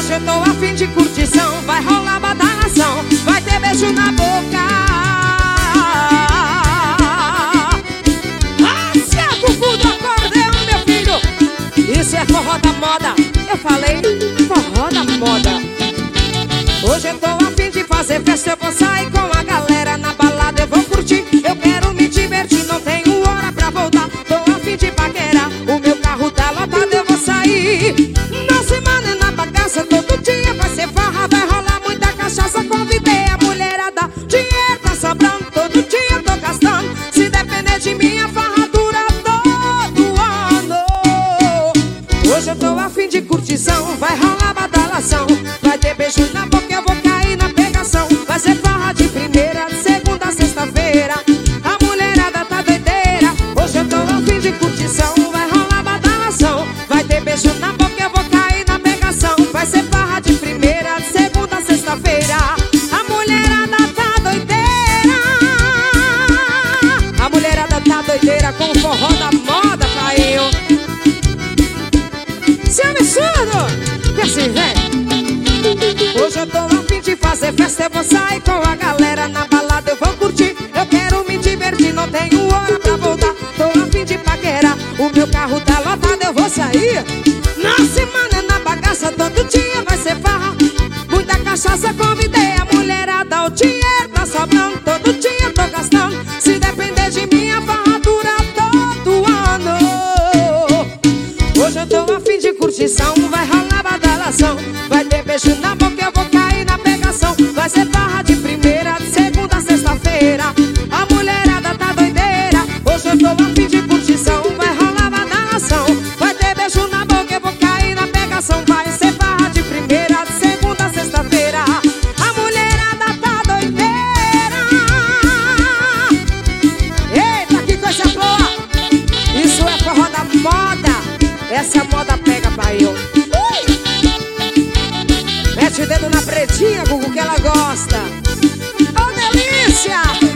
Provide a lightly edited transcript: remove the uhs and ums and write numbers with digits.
Hoje eu tô a fim de curtição, vai rolar badalação, vai ter beijo na boca. Se é cucu do acordeão, meu filho, isso é forró da moda. Eu falei forró da moda. Hoje eu tô a fim de fazer festa, eu vou sair com a galera na balada, eu vou curtir, eu quero me divertir, não tenho hora pra voltar. Tô a fim de paquerar, o meu carro tá lotado, eu vou sair. Na semana na bagaça, todo dia vai ser farra, vai rolar muita cachaça. Convidei a mulherada, dinheiro tá sobrando, todo dia eu tô gastando. Se depender de mim, a farra dura todo ano. Hoje eu tô a fim de curtição, vai rolar badalação, vai ter beijo na boca, eu vou cair na pegação. Vai ser farra de primeira, segunda, sexta-feira, a mulherada tá doideira. Hoje eu tô a fim de curtição, vai rolar badalação, vai ter beijo na boca, eu vou cair na pegação. Vai ser farra de primeira, segunda, sexta-feira, a mulherada tá doideira. A mulherada tá doideira com o forró da moda, caiu. Se é absurdo, que assim, velho. Hoje eu tô a fim de fazer festa, eu vou sair com a galera na balada, eu vou curtir, eu quero me divertir, não tenho hora pra voltar. Tô a fim de paquerar, o meu carro tá lotado, eu vou sair. Na semana na bagaça, todo dia vai ser farra, muita cachaça. Convidei a mulherada, o dinheiro tá sobrando, todo dia eu tô gastando. Se depender de mim, a farra dura todo ano. Hoje eu tô a fim de curtição, vai rolar badalação, vai ter beijo na boca, eu vou cair na pegação. Vai ser farra de primeira, segunda, sexta-feira, a mulherada tá doideira. Hoje eu tô a fim de curtição, vai rolar badalação, vai ter beijo na boca, eu vou cair na pegação. Vai ser farra de primeira, segunda, sexta-feira, a mulherada tá doideira. Eita, que coisa boa! Isso é forró da moda, essa moda pega, pai. Mete o dedo na pretinha, Gugu, que ela gosta. Oh, delícia!